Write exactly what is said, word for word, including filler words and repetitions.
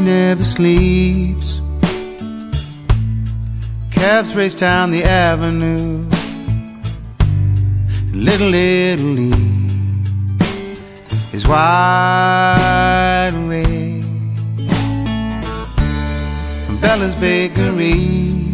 he never sleeps. Cabs race down the avenue. Little Italy is wide awake from Bella's Bakery.